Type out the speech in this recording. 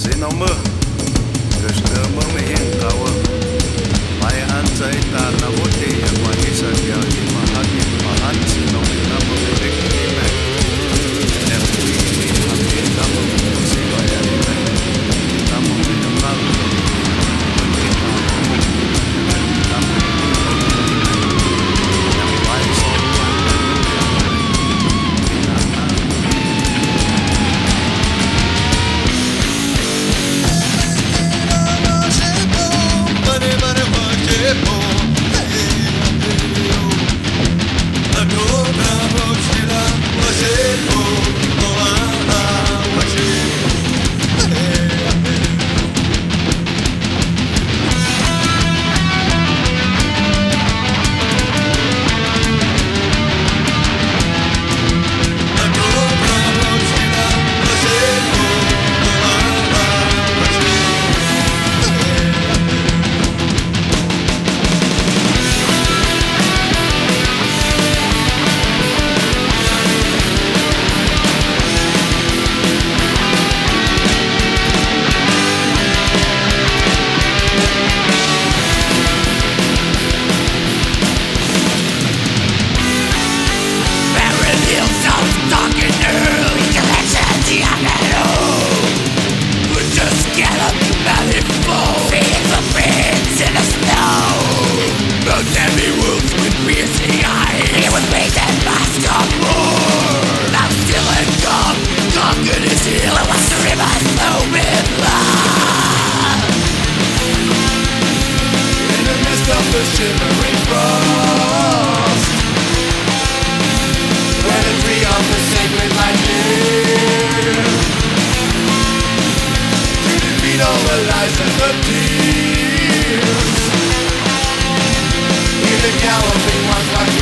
xin ông mơ Gớt cơ mơ mê yên kawa Mai an chay ta na boti Ama isa kya ima hati Mahan sin ông mê na mơ mê rek ni mẹ Em kui ni hati ta mơ mê si vaya ni mẹ Ta mơ mê na kal Mati ta mơ mê Ta mơ mê ni mẹ Yang bai so wan Kita na The shimmering frost, where the tree of the sacred light lives, to defeat all the lies and the tears. Hear the galloping ones like